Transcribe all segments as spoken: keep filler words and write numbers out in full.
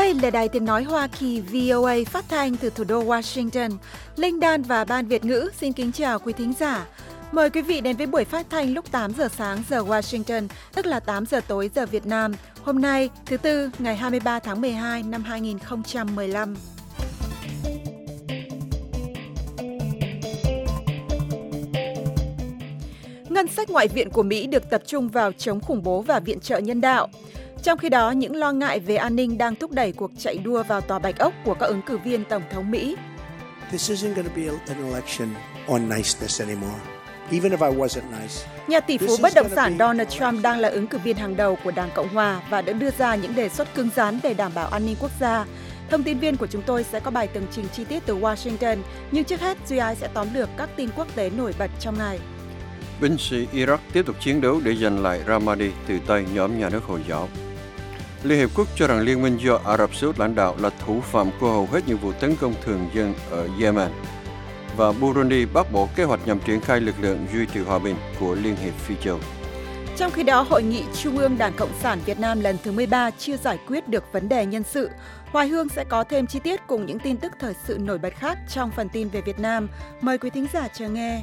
Đây là Đài Tiếng Nói Hoa Kỳ vê o a phát thanh từ thủ đô Washington. Linh Đan và Ban Việt ngữ xin kính chào quý thính giả. Mời quý vị đến với buổi phát thanh lúc tám giờ sáng giờ Washington, tức là tám giờ tối giờ Việt Nam. Hôm nay, thứ Tư, ngày hai mươi ba tháng mười hai năm hai nghìn không trăm mười lăm. Ngân sách ngoại viện của Mỹ được tập trung vào chống khủng bố và viện trợ nhân đạo. Trong khi đó, những lo ngại về an ninh đang thúc đẩy cuộc chạy đua vào Tòa Bạch Ốc của các ứng cử viên Tổng thống Mỹ. Nhà tỷ phú bất động sản Donald Trump đang là ứng cử viên hàng đầu của Đảng Cộng Hòa và đã đưa ra những đề xuất cứng rắn để đảm bảo an ninh quốc gia. Thông tin viên của chúng tôi sẽ có bài tường trình chi tiết từ Washington, nhưng trước hết Duy Ai sẽ tóm lược các tin quốc tế nổi bật trong ngày. Binh sĩ Iraq tiếp tục chiến đấu để giành lại Ramadi từ tay nhóm nhà nước Hồi giáo. Liên Hiệp Quốc cho rằng liên minh do Ả Rập Xê Út lãnh đạo là thủ phạm của hầu hết những vụ tấn công thường dân ở Yemen. Và Burundi bác bỏ kế hoạch nhằm triển khai lực lượng duy trì hòa bình của Liên hiệp Phi châu. Trong khi đó, Hội nghị Trung ương Đảng Cộng sản Việt Nam lần thứ mười ba chưa giải quyết được vấn đề nhân sự. Hoài Hương sẽ có thêm chi tiết cùng những tin tức thời sự nổi bật khác trong phần tin về Việt Nam. Mời quý thính giả chờ nghe.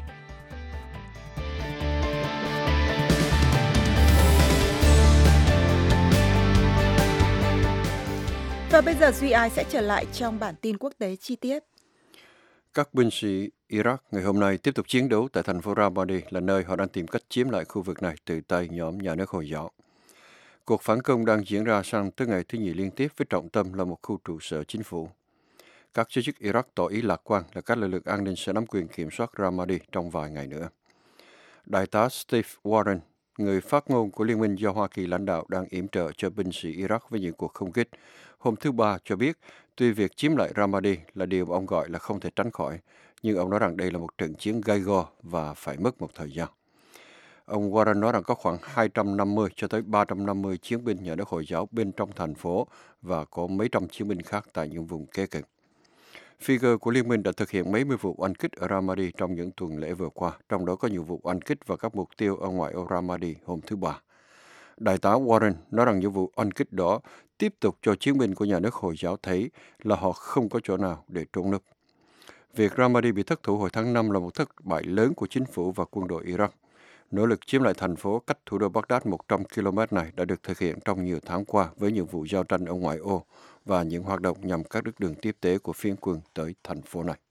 Và bây giờ Duy Ai sẽ trở lại trong bản tin quốc tế chi tiết. Các binh sĩ Iraq ngày hôm nay tiếp tục chiến đấu tại thành phố Ramadi là nơi họ đang tìm cách chiếm lại khu vực này từ tay nhóm nhà nước Hồi giáo. Cuộc phản công đang diễn ra sang tới ngày thứ nhì liên tiếp với trọng tâm là một khu trụ sở chính phủ. Các giới chức Iraq tỏ ý lạc quan là các lực lượng an ninh sẽ nắm quyền kiểm soát Ramadi trong vài ngày nữa. Đại tá Steve Warren, người phát ngôn của Liên minh do Hoa Kỳ lãnh đạo đang yểm trợ cho binh sĩ Iraq với những cuộc không kích, hôm thứ Ba cho biết tuy việc chiếm lại Ramadi là điều mà ông gọi là không thể tránh khỏi, nhưng ông nói rằng đây là một trận chiến gay go và phải mất một thời gian. Ông Warren nói rằng có khoảng hai trăm năm mươi cho tới ba trăm năm mươi chiến binh nhà nước Hồi giáo bên trong thành phố và có mấy trăm chiến binh khác tại những vùng kế cận. Figure của Liên minh đã thực hiện mấy mươi vụ oanh kích ở Ramadi trong những tuần lễ vừa qua, trong đó có nhiều vụ oanh kích vào các mục tiêu ở ngoại ô Ramadi hôm thứ Ba. Đại tá Warren nói rằng những vụ oanh kích đó tiếp tục cho chiến binh của nhà nước Hồi giáo thấy là họ không có chỗ nào để trốn núp. Việc Ramadi bị thất thủ hồi tháng năm là một thất bại lớn của chính phủ và quân đội Iraq. Nỗ lực chiếm lại thành phố cách thủ đô Baghdad một trăm ki lô mét này đã được thực hiện trong nhiều tháng qua với những vụ giao tranh ở ngoại ô và những hoạt động nhằm cắt đứt đường tiếp tế của phiến quân tới thành phố này.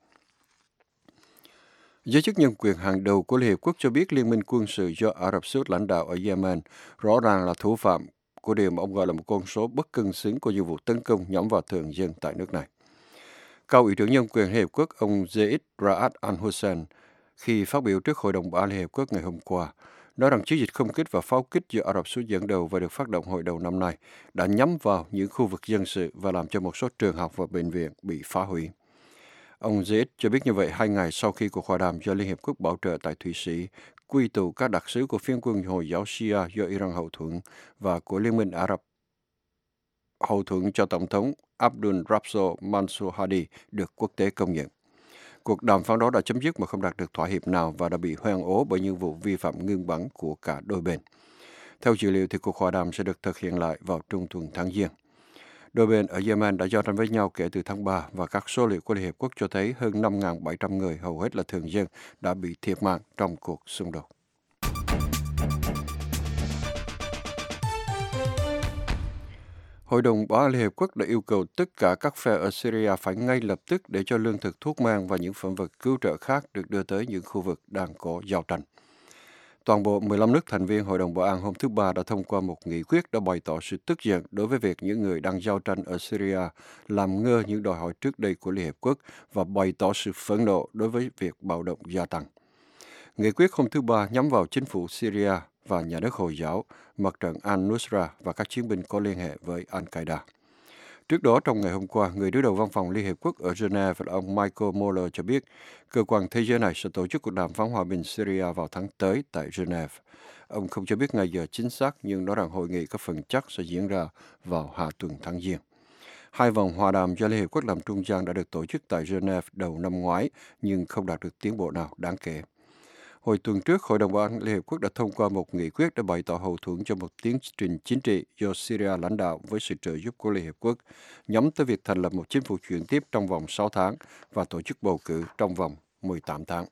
Giới chức nhân quyền hàng đầu của Liên Hiệp Quốc cho biết liên minh quân sự do Ả Rập Xê Út lãnh đạo ở Yemen rõ ràng là thủ phạm của điều mà ông gọi là một con số bất cân xứng của những vụ tấn công nhắm vào thường dân tại nước này. Cao ủy trưởng nhân quyền Liên Hiệp Quốc ông Zeid Ra'ad al-Hussein khi phát biểu trước Hội đồng Bảo an Liên Hiệp Quốc ngày hôm qua, nói rằng chiến dịch không kích và pháo kích do Ả Rập Xê Út dẫn đầu và được phát động hồi đầu năm nay đã nhắm vào những khu vực dân sự và làm cho một số trường học và bệnh viện bị phá hủy. Ông Zeid cho biết như vậy hai ngày sau khi cuộc hòa đàm do Liên Hiệp Quốc bảo trợ tại Thụy Sĩ quy tụ các đặc sứ của phiến quân Hồi giáo Shia do Iran hậu thuẫn và của Liên minh Ả Rập hậu thuẫn cho Tổng thống Abdul Rabso Mansour Hadi được quốc tế công nhận. Cuộc đàm phán đó đã chấm dứt mà không đạt được thỏa hiệp nào và đã bị hoen ố bởi những vụ vi phạm ngưng bắn của cả đôi bên. Theo dữ liệu thì cuộc hòa đàm sẽ được thực hiện lại vào trung tuần tháng Giêng. Đôi bên ở Yemen đã giao tranh với nhau kể từ tháng ba và các số liệu của Liên Hiệp Quốc cho thấy hơn năm nghìn bảy trăm người, hầu hết là thường dân, đã bị thiệt mạng trong cuộc xung đột. Hội đồng Bảo an Liên Hiệp Quốc đã yêu cầu tất cả các phe ở Syria phải ngay lập tức để cho lương thực, thuốc men và những phẩm vật cứu trợ khác được đưa tới những khu vực đang có giao tranh. Toàn bộ mười lăm nước thành viên Hội đồng Bảo an hôm thứ Ba đã thông qua một nghị quyết đã bày tỏ sự tức giận đối với việc những người đang giao tranh ở Syria làm ngơ những đòi hỏi trước đây của Liên Hiệp Quốc và bày tỏ sự phẫn nộ đối với việc bạo động gia tăng. Nghị quyết hôm thứ Ba nhắm vào chính phủ Syria và nhà nước Hồi giáo, mặt trận Al-Nusra và các chiến binh có liên hệ với Al-Qaeda. Trước đó, trong ngày hôm qua, người đứng đầu văn phòng Liên Hiệp Quốc ở Geneva là ông Michael Mueller cho biết cơ quan thế giới này sẽ tổ chức cuộc đàm phán hòa bình Syria vào tháng tới tại Geneva. Ông không cho biết ngày giờ chính xác nhưng nói rằng hội nghị có phần chắc sẽ diễn ra vào hạ tuần tháng Giêng. Hai vòng hòa đàm do Liên Hiệp Quốc làm trung gian đã được tổ chức tại Geneva đầu năm ngoái nhưng không đạt được tiến bộ nào đáng kể. Hồi tuần trước, Hội đồng Bảo an Liên Hiệp Quốc đã thông qua một nghị quyết để bày tỏ hậu thuẫn cho một tiến trình chính trị do Syria lãnh đạo với sự trợ giúp của Liên Hiệp Quốc, nhắm tới việc thành lập một chính phủ chuyển tiếp trong vòng sáu tháng và tổ chức bầu cử trong vòng mười tám tháng.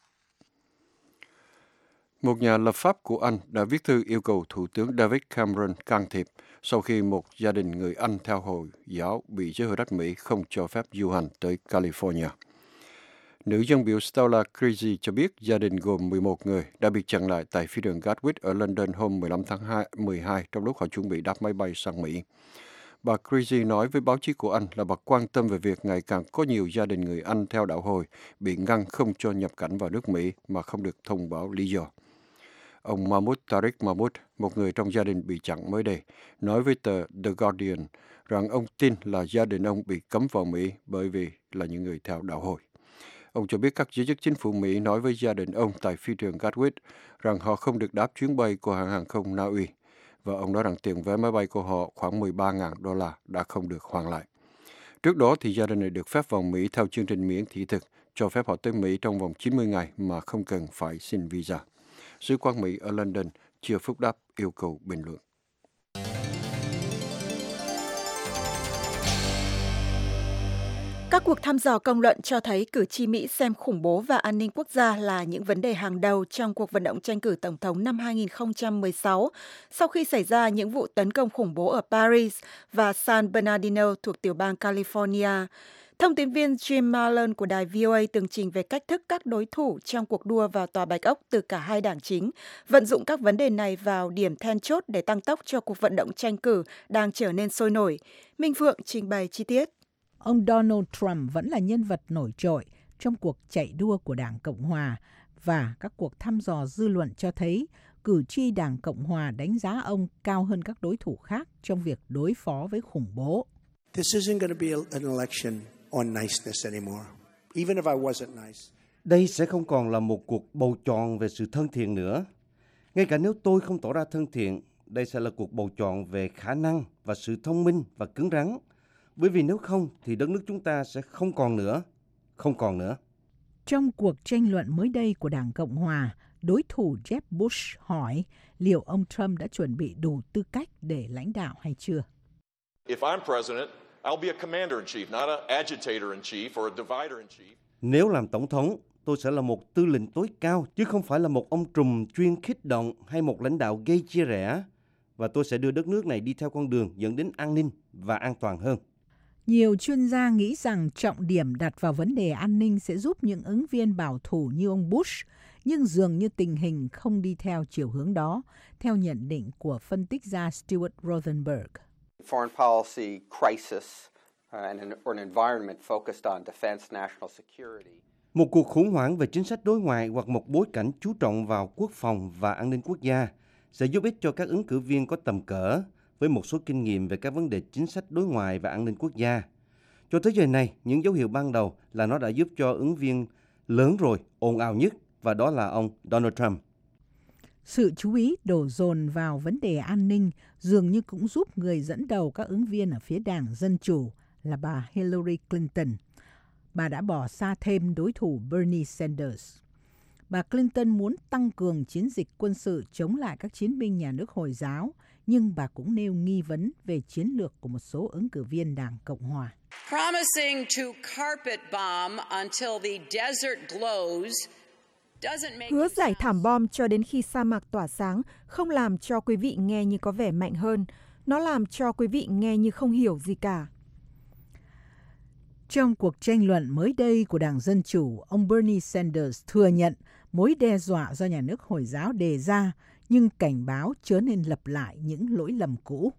Một nhà lập pháp của Anh đã viết thư yêu cầu Thủ tướng David Cameron can thiệp sau khi một gia đình người Anh theo Hồi giáo bị giới hữu trách Mỹ không cho phép du hành tới California. Nữ dân biểu Stella Creasy cho biết gia đình gồm mười một người đã bị chặn lại tại phi trường Gatwick ở London hôm mười lăm tháng mười hai trong lúc họ chuẩn bị đáp máy bay sang Mỹ. Bà Creasy nói với báo chí của Anh là bà quan tâm về việc ngày càng có nhiều gia đình người Anh theo đạo Hồi bị ngăn không cho nhập cảnh vào nước Mỹ mà không được thông báo lý do. Ông Mahmoud Tariq Mahmoud, một người trong gia đình bị chặn mới đây, nói với tờ The Guardian rằng ông tin là gia đình ông bị cấm vào Mỹ bởi vì là những người theo đạo Hồi. Ông cho biết các giới chức chính phủ Mỹ nói với gia đình ông tại phi trường Gatwick rằng họ không được đáp chuyến bay của hãng hàng không Na Uy, và ông nói rằng tiền vé máy bay của họ khoảng mười ba nghìn đô la đã không được hoàn lại. Trước đó thì gia đình này được phép vào Mỹ theo chương trình miễn thị thực, cho phép họ tới Mỹ trong vòng chín mươi ngày mà không cần phải xin visa. Sứ quán Mỹ ở London chưa phúc đáp yêu cầu bình luận. Các cuộc thăm dò công luận cho thấy cử tri Mỹ xem khủng bố và an ninh quốc gia là những vấn đề hàng đầu trong cuộc vận động tranh cử Tổng thống năm hai nghìn không trăm mười sáu, sau khi xảy ra những vụ tấn công khủng bố ở Paris và San Bernardino thuộc tiểu bang California. Thông tin viên Jim Malone của đài vê o a tường trình về cách thức các đối thủ trong cuộc đua vào Tòa Bạch Ốc từ cả hai đảng chính vận dụng các vấn đề này vào điểm then chốt để tăng tốc cho cuộc vận động tranh cử đang trở nên sôi nổi. Minh Phượng trình bày chi tiết. Ông Donald Trump vẫn là nhân vật nổi trội trong cuộc chạy đua của Đảng Cộng Hòa, và các cuộc thăm dò dư luận cho thấy cử tri Đảng Cộng Hòa đánh giá ông cao hơn các đối thủ khác trong việc đối phó với khủng bố. This isn't going to be an election on niceness anymore, even if I wasn't nice. Đây sẽ không còn là một cuộc bầu chọn về sự thân thiện nữa. Ngay cả nếu tôi không tỏ ra thân thiện, đây sẽ là cuộc bầu chọn về khả năng và sự thông minh và cứng rắn. Bởi vì nếu không thì đất nước chúng ta sẽ không còn nữa, không còn nữa. Trong cuộc tranh luận mới đây của Đảng Cộng Hòa, đối thủ Jeb Bush hỏi liệu ông Trump đã chuẩn bị đủ tư cách để lãnh đạo hay chưa. If I'm president, I'll be a commander-in-chief, not an agitator-in-chief or a divider-in-chief. Nếu làm tổng thống, tôi sẽ là một tư lệnh tối cao, chứ không phải là một ông trùm chuyên khích động hay một lãnh đạo gây chia rẽ. Và tôi sẽ đưa đất nước này đi theo con đường dẫn đến an ninh và an toàn hơn. Nhiều chuyên gia nghĩ rằng trọng điểm đặt vào vấn đề an ninh sẽ giúp những ứng viên bảo thủ như ông Bush, nhưng dường như tình hình không đi theo chiều hướng đó, theo nhận định của phân tích gia Stuart Rothenberg. Foreign policy crisis and an, or an environment focused on defense, national security. Một cuộc khủng hoảng về chính sách đối ngoại hoặc một bối cảnh chú trọng vào quốc phòng và an ninh quốc gia sẽ giúp ích cho các ứng cử viên có tầm cỡ với một số kinh nghiệm về các vấn đề chính sách đối ngoại và an ninh quốc gia. Cho tới giờ này, những dấu hiệu ban đầu là nó đã giúp cho ứng viên lớn rồi, ồn ào nhất, và đó là ông Donald Trump. Sự chú ý đổ dồn vào vấn đề an ninh dường như cũng giúp người dẫn đầu các ứng viên ở phía Đảng Dân Chủ là bà Hillary Clinton. Bà đã bỏ xa thêm đối thủ Bernie Sanders. Bà Clinton muốn tăng cường chiến dịch quân sự chống lại các chiến binh nhà nước Hồi giáo, nhưng bà cũng nêu nghi vấn về chiến lược của một số ứng cử viên Đảng Cộng Hòa. Promising to carpet bomb until the desert glows doesn't make Hứa giải thảm bom cho đến khi sa mạc tỏa sáng không làm cho quý vị nghe như có vẻ mạnh hơn. Nó làm cho quý vị nghe như không hiểu gì cả. Trong cuộc tranh luận mới đây của Đảng Dân Chủ, ông Bernie Sanders thừa nhận mối đe dọa do nhà nước Hồi giáo đề ra, nhưng cảnh báo chớ nên lặp lại những lỗi lầm cũ.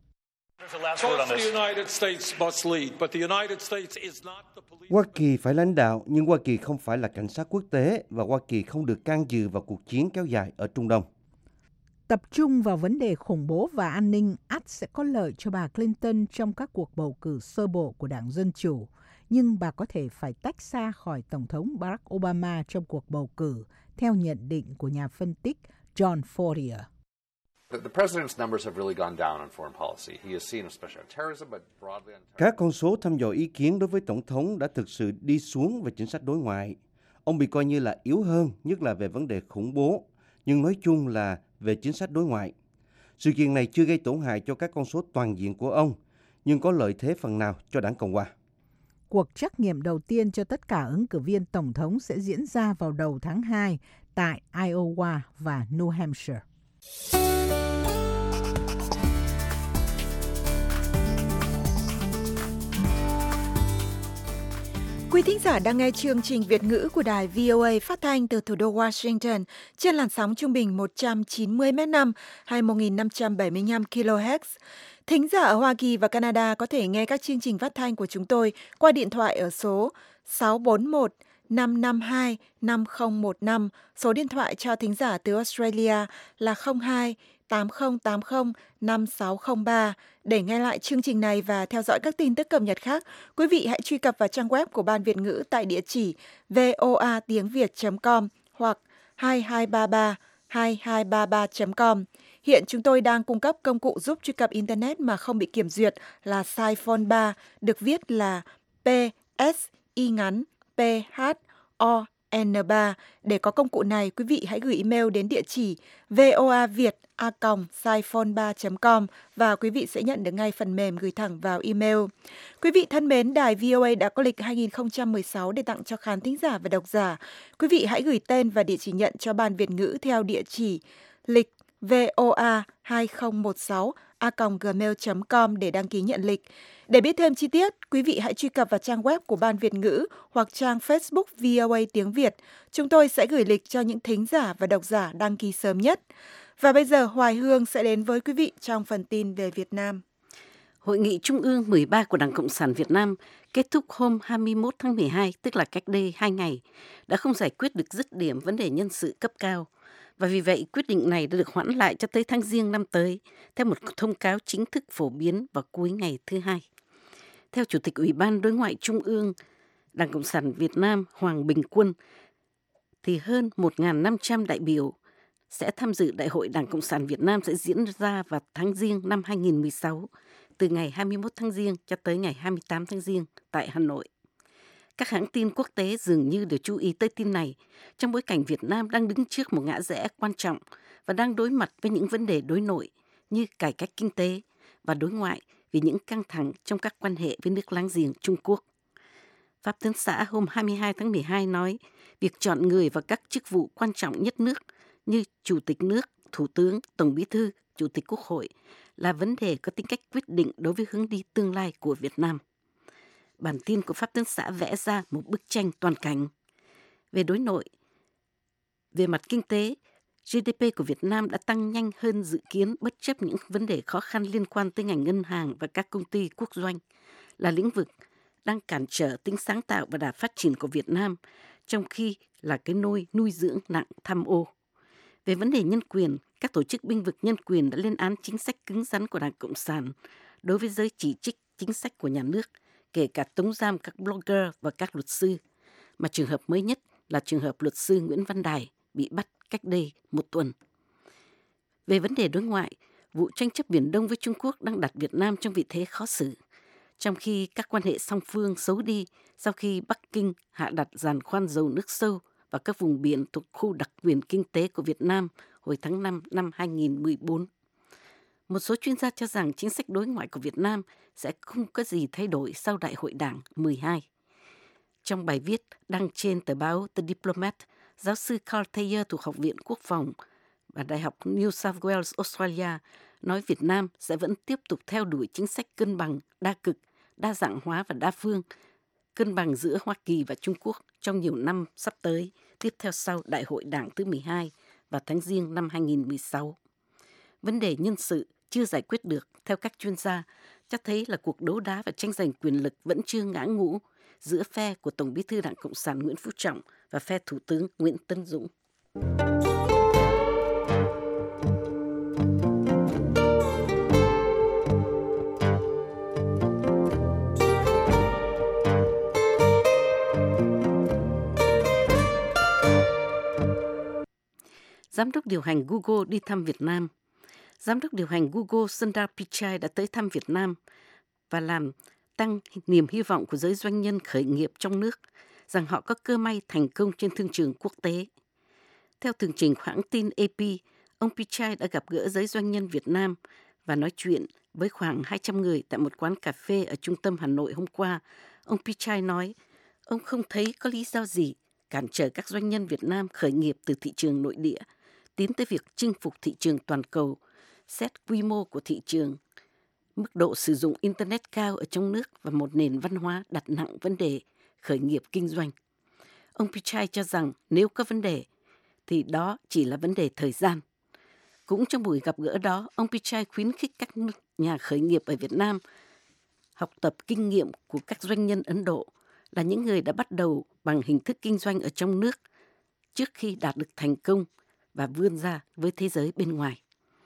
Hoa Kỳ phải lãnh đạo, nhưng Hoa Kỳ không phải là cảnh sát quốc tế, và Hoa Kỳ không được can dự vào cuộc chiến kéo dài ở Trung Đông. Tập trung vào vấn đề khủng bố và an ninh ắt sẽ có lợi cho bà Clinton trong các cuộc bầu cử sơ bộ của Đảng Dân Chủ, nhưng bà có thể phải tách xa khỏi Tổng thống Barack Obama trong cuộc bầu cử, theo nhận định của nhà phân tích John Fortier. Các con số thăm dò ý kiến đối với Tổng thống đã thực sự đi xuống về chính sách đối ngoại. Ông bị coi như là yếu hơn, nhất là về vấn đề khủng bố, nhưng nói chung là về chính sách đối ngoại. Sự kiện này chưa gây tổn hại cho các con số toàn diện của ông, nhưng có lợi thế phần nào cho đảng Cộng hòa. Cuộc trắc nghiệm đầu tiên cho tất cả ứng cử viên tổng thống sẽ diễn ra vào đầu tháng hai tại Iowa và New Hampshire. Quý thính giả đang nghe chương trình Việt ngữ của đài vê o a phát thanh từ thủ đô Washington trên làn sóng trung bình một trăm chín mươi mét năm hay một nghìn năm trăm bảy mươi lăm ki lô héc. Thính giả ở Hoa Kỳ và Canada có thể nghe các chương trình phát thanh của chúng tôi qua điện thoại ở số sáu bốn một năm năm hai năm không một năm. Số điện thoại cho thính giả từ Australia là không hai tám không tám không năm sáu không ba. Để nghe lại chương trình này và theo dõi các tin tức cập nhật khác, quý vị hãy truy cập vào trang web của Ban Việt ngữ tại địa chỉ voa tiếng việt chấm com hoặc hai hai ba ba hai hai ba ba chấm com. Hiện chúng tôi đang cung cấp công cụ giúp truy cập Internet mà không bị kiểm duyệt là Siphon ba, được viết là P S I ngắn P H O N ba. Để có công cụ này, quý vị hãy gửi email đến địa chỉ voaviet a còng siphon ba chấm com và quý vị sẽ nhận được ngay phần mềm gửi thẳng vào email. Quý vị thân mến, đài vê o a đã có lịch hai nghìn không trăm mười sáu để tặng cho khán thính giả và độc giả. Quý vị hãy gửi tên và địa chỉ nhận cho Ban Việt ngữ theo địa chỉ lịch voa hai không một sáu a còng gmail chấm com để đăng ký nhận lịch. Để biết thêm chi tiết, quý vị hãy truy cập vào trang web của Ban Việt ngữ hoặc trang Facebook vê o a tiếng Việt. Chúng tôi sẽ gửi lịch cho những thính giả và độc giả đăng ký sớm nhất. Và bây giờ Hoài Hương sẽ đến với quý vị trong phần tin về Việt Nam. Hội nghị Trung ương mười ba của Đảng Cộng sản Việt Nam kết thúc hôm hai mươi mốt tháng mười hai, tức là cách đây hai ngày, đã không giải quyết được dứt điểm vấn đề nhân sự cấp cao. Và vì vậy, quyết định này đã được hoãn lại cho tới tháng Giêng năm tới, theo một thông cáo chính thức phổ biến vào cuối ngày thứ Hai. Theo Chủ tịch Ủy ban Đối ngoại Trung ương, Đảng Cộng sản Việt Nam Hoàng Bình Quân, thì hơn một nghìn năm trăm đại biểu sẽ tham dự Đại hội Đảng Cộng sản Việt Nam sẽ diễn ra vào tháng Giêng năm hai nghìn không trăm mười sáu, từ ngày hai mươi mốt tháng Giêng cho tới ngày hai mươi tám tháng Giêng tại Hà Nội. Các hãng tin quốc tế dường như đều chú ý tới tin này, trong bối cảnh Việt Nam đang đứng trước một ngã rẽ quan trọng và đang đối mặt với những vấn đề đối nội như cải cách kinh tế và đối ngoại vì những căng thẳng trong các quan hệ với nước láng giềng Trung Quốc. Pháp Tướng xã hôm hai mươi hai tháng mười hai nói, việc chọn người vào các chức vụ quan trọng nhất nước như Chủ tịch nước, Thủ tướng, Tổng Bí thư, Chủ tịch Quốc hội là vấn đề có tính cách quyết định đối với hướng đi tương lai của Việt Nam. Bản tin của Pháp Tướng xã vẽ ra một bức tranh toàn cảnh. Về đối nội, về mặt kinh tế, giê đê pê của Việt Nam đã tăng nhanh hơn dự kiến bất chấp những vấn đề khó khăn liên quan tới ngành ngân hàng và các công ty quốc doanh, là lĩnh vực đang cản trở tính sáng tạo và đà phát triển của Việt Nam, trong khi là cái nôi nuôi dưỡng nặng tham ô. Về vấn đề nhân quyền, các tổ chức bênh vực nhân quyền đã lên án chính sách cứng rắn của Đảng Cộng sản đối với giới chỉ trích chính sách của nhà nước, kể cả tống giam các blogger và các luật sư, mà trường hợp mới nhất là trường hợp luật sư Nguyễn Văn Đài bị bắt cách đây một tuần. Về vấn đề đối ngoại, vụ tranh chấp Biển Đông với Trung Quốc đang đặt Việt Nam trong vị thế khó xử, trong khi các quan hệ song phương xấu đi sau khi Bắc Kinh hạ đặt giàn khoan dầu nước sâu vào các vùng biển thuộc khu đặc quyền kinh tế của Việt Nam hồi tháng năm năm hai nghìn không trăm mười bốn. Một số chuyên gia cho rằng chính sách đối ngoại của Việt Nam sẽ không có gì thay đổi sau Đại hội Đảng mười hai. Trong bài viết đăng trên tờ báo The Diplomat, giáo sư Carl Thayer thuộc Học viện Quốc phòng và Đại học New South Wales, Australia, nói Việt Nam sẽ vẫn tiếp tục theo đuổi chính sách cân bằng, đa cực, đa dạng hóa và đa phương, cân bằng giữa Hoa Kỳ và Trung Quốc trong nhiều năm sắp tới, tiếp theo sau Đại hội Đảng thứ mười hai vào tháng Giêng năm hai nghìn không trăm mười sáu. Vấn đề nhân sự chưa giải quyết được, theo các chuyên gia, cho thấy là cuộc đấu đá và tranh giành quyền lực vẫn chưa ngã ngũ giữa phe của Tổng Bí thư Đảng Cộng sản Nguyễn Phú Trọng và phe Thủ tướng Nguyễn Tấn Dũng. Giám đốc điều hành Google đi thăm Việt Nam. Giám đốc điều hành Google Sundar Pichai đã tới thăm Việt Nam và làm tăng niềm hy vọng của giới doanh nhân khởi nghiệp trong nước. rằng họ có cơ may thành công trên thương trường quốc tế. Theo tường trình hãng tin a pê, ông Pichai đã gặp gỡ giới doanh nhân Việt Nam và nói chuyện với khoảng hai trăm người tại một quán cà phê ở trung tâm Hà Nội hôm qua. Ông Pichai nói, ông không thấy có lý do gì cản trở các doanh nhân Việt Nam khởi nghiệp từ thị trường nội địa, tiến tới việc chinh phục thị trường toàn cầu, xét quy mô của thị trường, mức độ sử dụng Internet cao ở trong nước và một nền văn hóa đặt nặng vấn đề khởi nghiệp kinh doanh. Ông Pichai cho rằng nếu có vấn đề, thì đó chỉ là vấn đề thời gian. Cũng trong buổi gặp gỡ đó, ông Pichai khuyến khích các nhà khởi nghiệp ở Việt Nam học tập kinh nghiệm của các doanh nhân Ấn Độ, là những người đã bắt đầu bằng hình thức kinh doanh ở trong nước trước khi đạt được thành công và vươn ra với thế giới bên ngoài.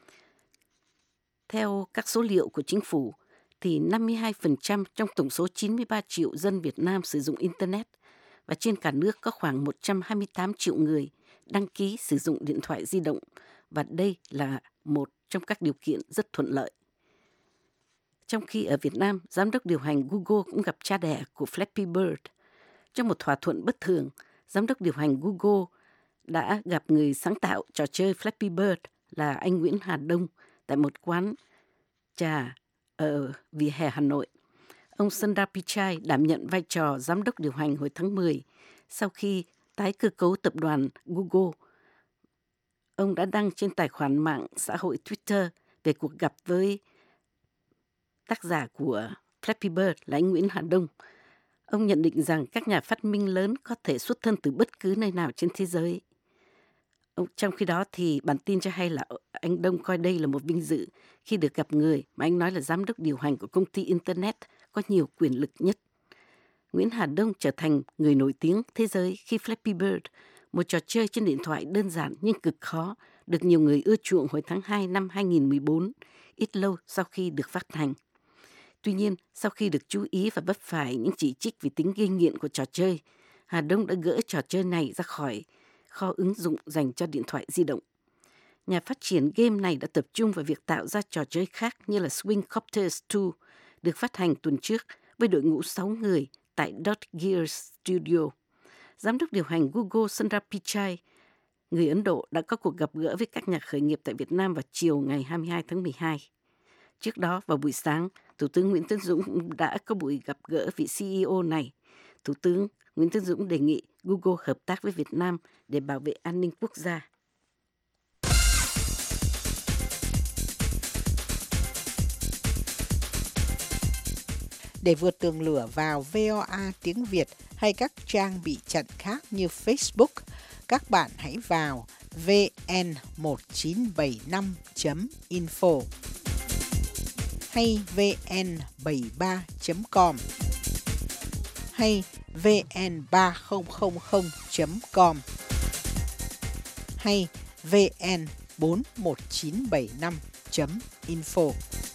Theo các số liệu của chính phủ, thì năm mươi hai phần trăm trong tổng số chín mươi ba triệu dân Việt Nam sử dụng Internet và trên cả nước có khoảng một trăm hai mươi tám triệu người đăng ký sử dụng điện thoại di động, và đây là một trong các điều kiện rất thuận lợi. Trong khi ở Việt Nam, giám đốc điều hành Google cũng gặp cha đẻ của Flappy Bird. Trong một thỏa thuận bất thường, giám đốc điều hành Google đã gặp người sáng tạo trò chơi Flappy Bird là anh Nguyễn Hà Đông tại một quán trà ở vỉa hè Hà Nội. Ông Sundar Pichai đảm nhận vai trò giám đốc điều hành hồi tháng mười sau khi tái cơ cấu tập đoàn Google. Ông đã đăng trên tài khoản mạng xã hội Twitter về cuộc gặp với tác giả của Flappy Bird là anh Nguyễn Hà Đông. Ông nhận định rằng các nhà phát minh lớn có thể xuất thân từ bất cứ nơi nào trên thế giới. Trong khi đó thì bản tin cho hay là anh Đông coi đây là một vinh dự khi được gặp người mà anh nói là giám đốc điều hành của công ty Internet có nhiều quyền lực nhất. Nguyễn Hà Đông trở thành người nổi tiếng thế giới khi Flappy Bird, một trò chơi trên điện thoại đơn giản nhưng cực khó, được nhiều người ưa chuộng hồi tháng hai năm hai nghìn không trăm mười bốn, ít lâu sau khi được phát hành. Tuy nhiên, sau khi được chú ý và vấp phải những chỉ trích vì tính gây nghiện của trò chơi, Hà Đông đã gỡ trò chơi này ra khỏi kho ứng dụng dành cho điện thoại di động. Nhà phát triển game này đã tập trung vào việc tạo ra trò chơi khác như là Swing Copters hai, được phát hành tuần trước với đội ngũ sáu người tại Dot Gears Studio. Giám đốc điều hành Google Sundar Pichai, người Ấn Độ, đã có cuộc gặp gỡ với các nhà khởi nghiệp tại Việt Nam vào chiều ngày hai mươi hai tháng mười hai. Trước đó, vào buổi sáng, Thủ tướng Nguyễn Tấn Dũng đã có buổi gặp gỡ vị xê e ô này. Thủ tướng Nguyễn Tấn Dũng đề nghị Google hợp tác với Việt Nam để bảo vệ an ninh quốc gia. Để vượt tường lửa vào vê o a tiếng Việt hay các trang bị chặn khác như Facebook, các bạn hãy vào vê en một chín bảy năm chấm info hay vê en bảy ba chấm com hay vê en ba không không không chấm com hay vê en bốn một chín bảy năm chấm info.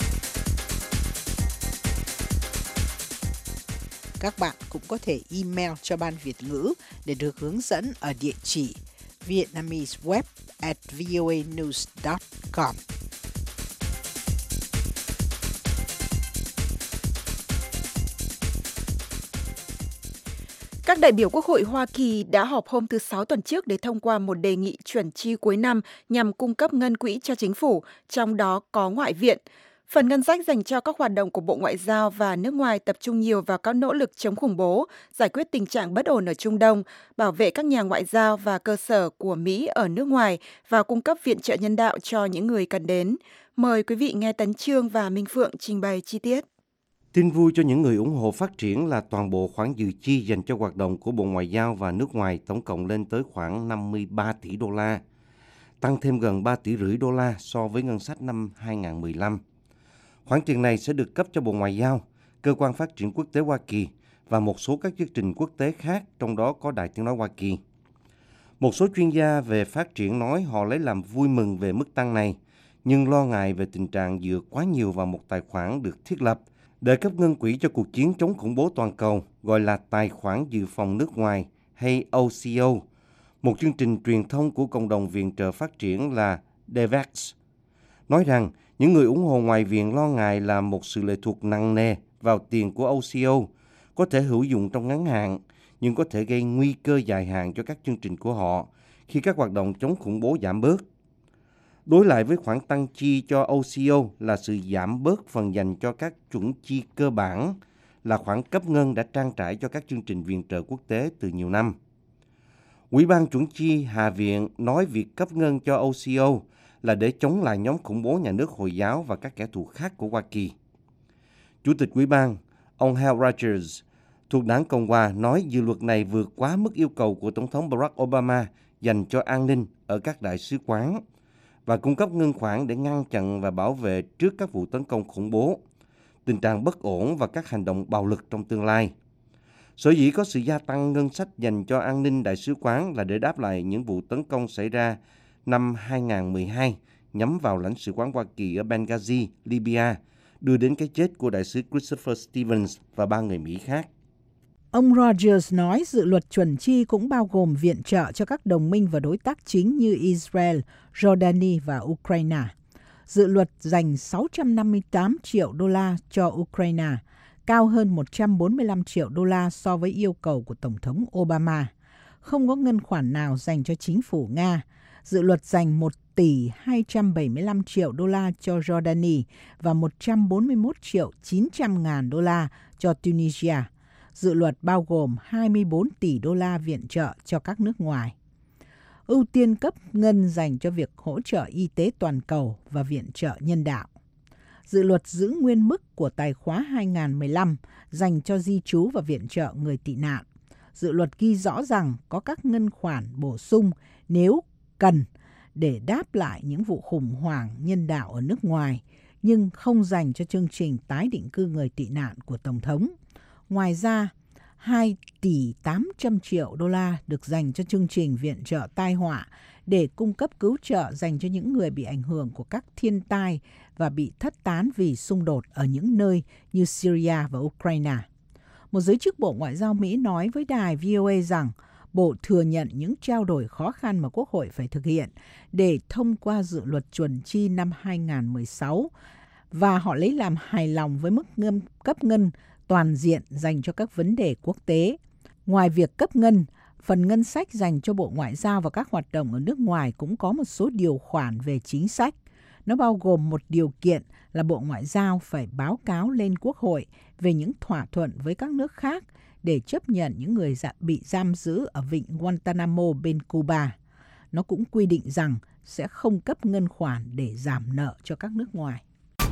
Các bạn cũng có thể email cho Ban Việt ngữ để được hướng dẫn ở địa chỉ vietnameseweb at voanews dot com. Các đại biểu Quốc hội Hoa Kỳ đã họp hôm thứ Sáu tuần trước để thông qua một đề nghị chuẩn chi cuối năm nhằm cung cấp ngân quỹ cho chính phủ, trong đó có ngoại viện. Phần ngân sách dành cho các hoạt động của Bộ Ngoại giao và nước ngoài tập trung nhiều vào các nỗ lực chống khủng bố, giải quyết tình trạng bất ổn ở Trung Đông, bảo vệ các nhà ngoại giao và cơ sở của Mỹ ở nước ngoài và cung cấp viện trợ nhân đạo cho những người cần đến. Mời quý vị nghe Tấn Chương và Minh Phượng trình bày chi tiết. Tin vui cho những người ủng hộ phát triển là toàn bộ khoản dự chi dành cho hoạt động của Bộ Ngoại giao và nước ngoài tổng cộng lên tới khoảng năm mươi ba tỷ đô la, tăng thêm gần ba tỷ rưỡi đô la so với ngân sách năm hai nghìn không trăm mười lăm. Khoản tiền này sẽ được cấp cho Bộ Ngoại giao, Cơ quan Phát triển Quốc tế Hoa Kỳ và một số các chương trình quốc tế khác, trong đó có Đài Tiếng Nói Hoa Kỳ. Một số chuyên gia về phát triển nói họ lấy làm vui mừng về mức tăng này, nhưng lo ngại về tình trạng dựa quá nhiều vào một tài khoản được thiết lập để cấp ngân quỹ cho cuộc chiến chống khủng bố toàn cầu, gọi là Tài khoản Dự phòng nước ngoài hay o xê o, một chương trình truyền thông của cộng đồng viện trợ phát triển là đê e vê e xê, nói rằng những người ủng hộ ngoại viện lo ngại là một sự lệ thuộc nặng nề vào tiền của o xê o có thể hữu dụng trong ngắn hạn, nhưng có thể gây nguy cơ dài hạn cho các chương trình của họ khi các hoạt động chống khủng bố giảm bớt. Đối lại với khoản tăng chi cho O C O là sự giảm bớt phần dành cho các chuẩn chi cơ bản, là khoản cấp ngân đã trang trải cho các chương trình viện trợ quốc tế từ nhiều năm. Ủy ban chuẩn chi Hạ viện nói việc cấp ngân cho O C O là để chống lại nhóm khủng bố nhà nước Hồi giáo và các kẻ thù khác của Hoa Kỳ. Chủ tịch Ủy ban, ông Hal Rogers, thuộc đảng Cộng hòa, nói dự luật này vượt quá mức yêu cầu của Tổng thống Barack Obama dành cho an ninh ở các đại sứ quán và cung cấp ngân khoản để ngăn chặn và bảo vệ trước các vụ tấn công khủng bố, tình trạng bất ổn và các hành động bạo lực trong tương lai. Sở dĩ có sự gia tăng ngân sách dành cho an ninh đại sứ quán là để đáp lại những vụ tấn công xảy ra năm hai nghìn không trăm mười hai nhắm vào lãnh sự quán Hoa Kỳ ở Benghazi, Libya, đưa đến cái chết của đại sứ Christopher Stevens và ba người Mỹ khác. Ông Rogers nói dự luật chuẩn chi cũng bao gồm viện trợ cho các đồng minh và đối tác chính như Israel, Jordani và Ukraine. Dự luật dành sáu trăm năm mươi tám triệu đô la cho Ukraine, cao hơn một trăm bốn mươi lăm triệu đô la so với yêu cầu của Tổng thống Obama. Không có ngân khoản nào dành cho chính phủ Nga. Dự luật dành một tỷ hai trăm bảy mươi lăm triệu đô la cho Jordani và một trăm bốn mươi mốt triệu chín trăm ngàn đô la cho Tunisia. Dự luật bao gồm hai mươi bốn tỷ đô la viện trợ cho các nước ngoài. Ưu tiên cấp ngân dành cho việc hỗ trợ y tế toàn cầu và viện trợ nhân đạo. Dự luật giữ nguyên mức của tài khóa hai nghìn không trăm mười lăm dành cho di trú và viện trợ người tị nạn. Dự luật ghi rõ rằng có các ngân khoản bổ sung nếu cần để đáp lại những vụ khủng hoảng nhân đạo ở nước ngoài, nhưng không dành cho chương trình tái định cư người tị nạn của Tổng thống. Ngoài ra, hai tỷ tám trăm triệu đô la được dành cho chương trình viện trợ tai họa để cung cấp cứu trợ dành cho những người bị ảnh hưởng của các thiên tai và bị thất tán vì xung đột ở những nơi như Syria và Ukraine. Một giới chức Bộ Ngoại giao Mỹ nói với đài V O A rằng Bộ thừa nhận những trao đổi khó khăn mà Quốc hội phải thực hiện để thông qua dự luật chuẩn chi năm hai nghìn không trăm mười sáu và họ lấy làm hài lòng với mức ngân, cấp ngân toàn diện dành cho các vấn đề quốc tế. Ngoài việc cấp ngân, phần ngân sách dành cho Bộ Ngoại giao và các hoạt động ở nước ngoài cũng có một số điều khoản về chính sách. Nó bao gồm một điều kiện là Bộ Ngoại giao phải báo cáo lên Quốc hội về những thỏa thuận với các nước khác để chấp nhận những người bị giam giữ ở vịnh Guantanamo bên Cuba. Nó cũng quy định rằng sẽ không cấp ngân khoản để giảm nợ cho các nước ngoài.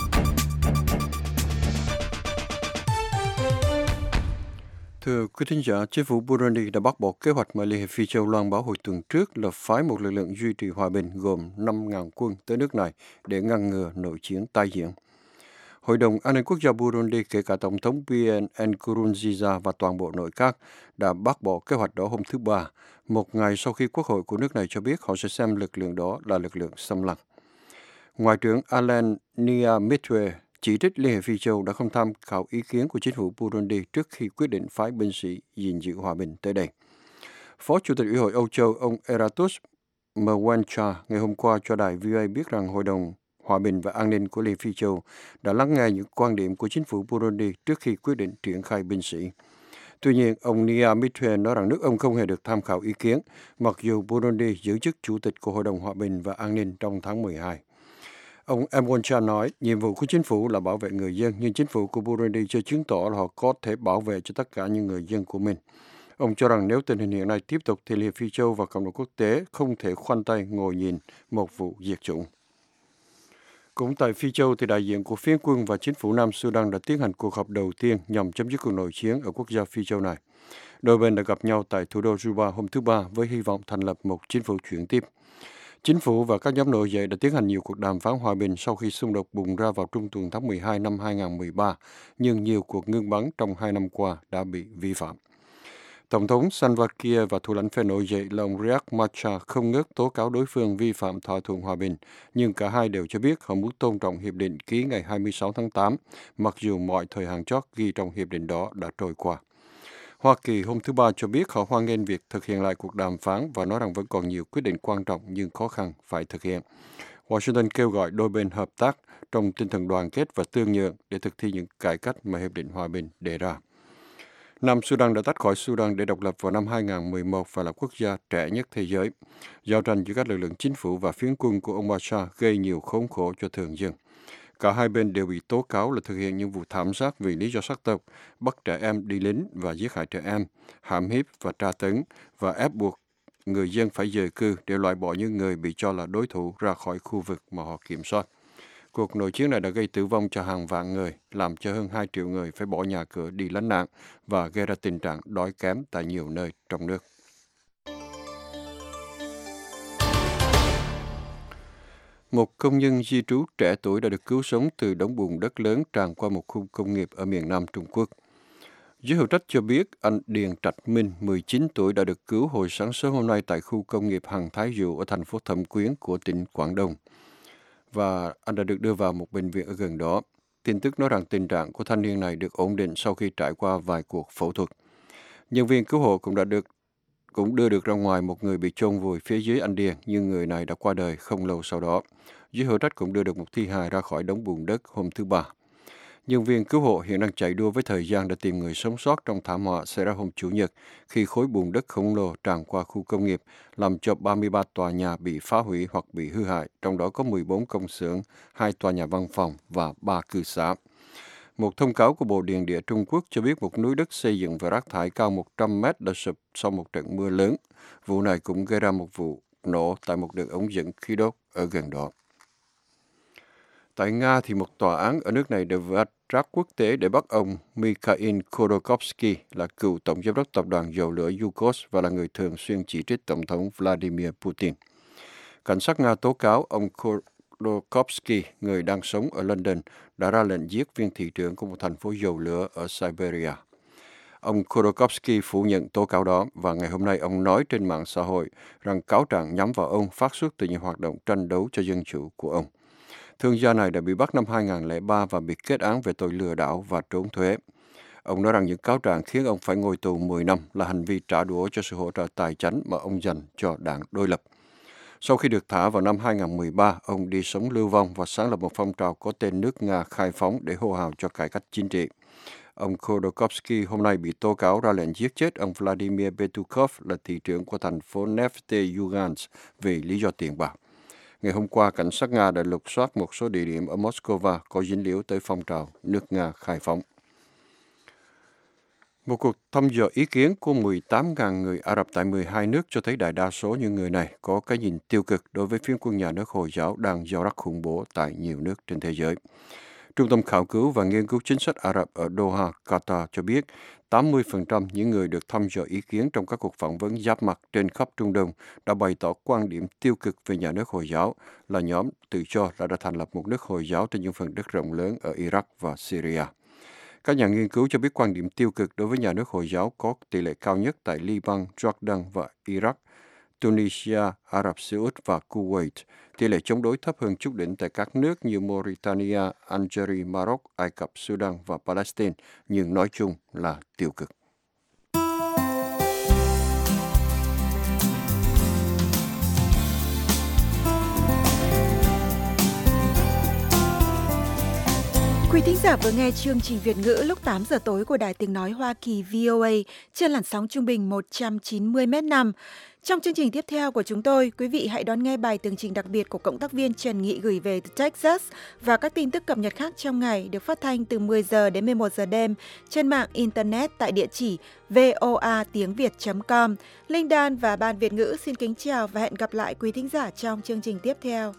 Thưa quý thính giả, chính phủ Burundi đã bác bỏ kế hoạch mà Liên hiệp Phi Châu loan báo hồi tuần trước là phái một lực lượng duy trì hòa bình gồm năm nghìn quân tới nước này để ngăn ngừa nội chiến tái diễn. Hội đồng An ninh Quốc gia Burundi, kể cả Tổng thống Pierre Nkurunziza và toàn bộ nội các, đã bác bỏ kế hoạch đó hôm thứ Ba, một ngày sau khi Quốc hội của nước này cho biết họ sẽ xem lực lượng đó là lực lượng xâm lăng. Ngoại trưởng Alain Nyamitwe chỉ trích Liên hiệp Phi Châu đã không tham khảo ý kiến của chính phủ Burundi trước khi quyết định phái binh sĩ gìn giữ hòa bình tới đây. Phó Chủ tịch Ủy hội Âu Châu, ông Eratus Mwencha, ngày hôm qua cho đài V O A biết rằng Hội đồng Hòa bình và An ninh của Liên hiệp Phi Châu đã lắng nghe những quan điểm của chính phủ Burundi trước khi quyết định triển khai binh sĩ. Tuy nhiên, ông Nyamitwe nói rằng nước ông không hề được tham khảo ý kiến, mặc dù Burundi giữ chức Chủ tịch của Hội đồng Hòa bình và An ninh trong tháng mười hai. Ông Mwencha nói, nhiệm vụ của chính phủ là bảo vệ người dân, nhưng chính phủ của Burundi chưa chứng tỏ là họ có thể bảo vệ cho tất cả những người dân của mình. Ông cho rằng nếu tình hình hiện nay tiếp tục thì Liên hiệp Phi Châu và cộng đồng quốc tế không thể khoanh tay ngồi nhìn một vụ diệt chủng. Cũng tại Phi Châu, thì đại diện của phiến quân và chính phủ Nam Sudan đã tiến hành cuộc họp đầu tiên nhằm chấm dứt cuộc nội chiến ở quốc gia Phi Châu này. Đôi bên đã gặp nhau tại thủ đô Juba hôm thứ Ba với hy vọng thành lập một chính phủ chuyển tiếp. Chính phủ và các nhóm nổi dậy đã tiến hành nhiều cuộc đàm phán hòa bình sau khi xung đột bùng ra vào trung tuần tháng mười hai năm hai nghìn không trăm mười ba, nhưng nhiều cuộc ngưng bắn trong hai năm qua đã bị vi phạm. Tổng thống Salva Kiir và thủ lãnh phe nổi dậy là ông Riek Machar không ngớt tố cáo đối phương vi phạm thỏa thuận hòa bình, nhưng cả hai đều cho biết họ muốn tôn trọng hiệp định ký ngày hai mươi sáu tháng tám, mặc dù mọi thời hạn chót ghi trong hiệp định đó đã trôi qua. Hoa Kỳ hôm thứ Ba cho biết họ hoan nghênh việc thực hiện lại cuộc đàm phán và nói rằng vẫn còn nhiều quyết định quan trọng nhưng khó khăn phải thực hiện. Washington kêu gọi đôi bên hợp tác trong tinh thần đoàn kết và tương nhượng để thực thi những cải cách mà Hiệp định Hòa bình đề ra. Nam Sudan đã tách khỏi Sudan để độc lập vào năm hai nghìn không trăm mười một và là quốc gia trẻ nhất thế giới. Giao tranh giữa các lực lượng chính phủ và phiến quân của ông Bashar gây nhiều khốn khổ cho thường dân. Cả hai bên đều bị tố cáo là thực hiện những vụ thảm sát vì lý do sắc tộc, bắt trẻ em đi lính và giết hại trẻ em, hãm hiếp và tra tấn và ép buộc người dân phải dời cư để loại bỏ những người bị cho là đối thủ ra khỏi khu vực mà họ kiểm soát. Cuộc nội chiến này đã gây tử vong cho hàng vạn người, làm cho hơn hai triệu người phải bỏ nhà cửa đi lánh nạn và gây ra tình trạng đói kém tại nhiều nơi trong nước. Một công nhân di trú trẻ tuổi đã được cứu sống từ đống bùn đất lớn tràn qua một khu công nghiệp ở miền Nam Trung Quốc. Giới hữu trách cho biết anh Điền Trạch Minh, mười chín tuổi, đã được cứu hồi sáng sớm hôm nay tại khu công nghiệp Hằng Thái Dụ ở thành phố Thẩm Quyến của tỉnh Quảng Đông. Và anh đã được đưa vào một bệnh viện ở gần đó. Tin tức nói rằng tình trạng của thanh niên này được ổn định sau khi trải qua vài cuộc phẫu thuật. Nhân viên cứu hộ cũng đã được cũng đưa được ra ngoài một người bị chôn vùi phía dưới anh Điền, nhưng người này đã qua đời không lâu sau đó. Giới hữu trách cũng đưa được một thi hài ra khỏi đống bùn đất hôm thứ Ba. Nhân viên cứu hộ hiện đang chạy đua với thời gian để tìm người sống sót trong thảm họa xảy ra hôm Chủ nhật khi khối bùn đất khổng lồ tràn qua khu công nghiệp, làm cho ba mươi ba tòa nhà bị phá hủy hoặc bị hư hại, trong đó có mười bốn công xưởng, hai tòa nhà văn phòng và ba cư xá. Một thông cáo của Bộ Điện địa Trung Quốc cho biết một núi đất xây dựng và rác thải cao một trăm mét đã sụp sau một trận mưa lớn. Vụ này cũng gây ra một vụ nổ tại một đường ống dẫn khí đốt ở gần đó. Tại Nga thì một tòa án ở nước này đã vạch trác quốc tế để bắt ông Mikhail Khodorkovsky là cựu tổng giám đốc tập đoàn dầu lửa Yukos và là người thường xuyên chỉ trích Tổng thống Vladimir Putin. Cảnh sát Nga tố cáo ông Khodorkovsky, người đang sống ở London, đã ra lệnh giết viên thị trưởng của một thành phố dầu lửa ở Siberia. Ông Khodorkovsky phủ nhận tố cáo đó và ngày hôm nay ông nói trên mạng xã hội rằng cáo trạng nhắm vào ông phát xuất từ những hoạt động tranh đấu cho dân chủ của ông. Thương gia này đã bị bắt năm hai nghìn không trăm lẻ ba và bị kết án về tội lừa đảo và trốn thuế. Ông nói rằng những cáo trạng khiến ông phải ngồi tù mười năm là hành vi trả đũa cho sự hỗ trợ tài chánh mà ông dành cho đảng đối lập. Sau khi được thả vào năm hai nghìn không trăm mười ba, ông đi sống lưu vong và sáng lập một phong trào có tên nước Nga khai phóng để hô hào cho cải cách chính trị. Ông Khodorkovsky hôm nay bị tố cáo ra lệnh giết chết ông Vladimir Petukov là thị trưởng của thành phố Neftejugansk vì lý do tiền bạc. Ngày hôm qua, cảnh sát Nga đã lục soát một số địa điểm ở Moscow có dính líu tới phong trào nước Nga khai phóng. Một cuộc thăm dò ý kiến của mười tám nghìn người Ả Rập tại mười hai nước cho thấy đại đa số những người này có cái nhìn tiêu cực đối với phiến quân nhà nước Hồi giáo đang gieo rắc khủng bố tại nhiều nước trên thế giới. Trung tâm Khảo cứu và Nghiên cứu Chính sách Ả Rập ở Doha, Qatar cho biết tám mươi phần trăm những người được thăm dò ý kiến trong các cuộc phỏng vấn giáp mặt trên khắp Trung Đông đã bày tỏ quan điểm tiêu cực về nhà nước Hồi giáo, là nhóm tự cho là đã thành lập một nước Hồi giáo trên những phần đất rộng lớn ở Iraq và Syria. Các nhà nghiên cứu cho biết quan điểm tiêu cực đối với nhà nước Hồi giáo có tỷ lệ cao nhất tại Liban, Jordan và Iraq, Tunisia, Ả Rập Xê Út và Kuwait. Tỷ lệ chống đối thấp hơn chút đỉnh tại các nước như Mauritania, Algeria, Maroc, Ai Cập, Sudan và Palestine, nhưng nói chung là tiêu cực. Quý thính giả vừa nghe chương trình Việt ngữ lúc tám giờ tối của Đài Tiếng Nói Hoa Kỳ vê o a trên làn sóng trung bình một trăm chín mươi mét năm. Trong chương trình tiếp theo của chúng tôi, quý vị hãy đón nghe bài tường trình đặc biệt của cộng tác viên Trần Nghị gửi về từ Texas và các tin tức cập nhật khác trong ngày được phát thanh từ mười giờ đến mười một giờ đêm trên mạng Internet tại địa chỉ voa tiếng việt chấm com. Linh Dan và Ban Việt ngữ xin kính chào và hẹn gặp lại quý thính giả trong chương trình tiếp theo.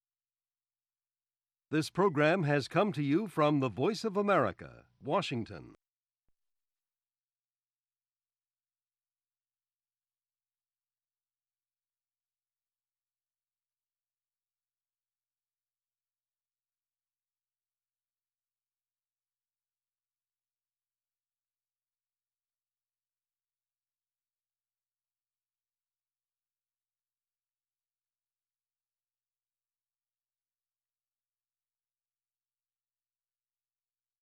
This program has come to you from the Voice of America, Washington.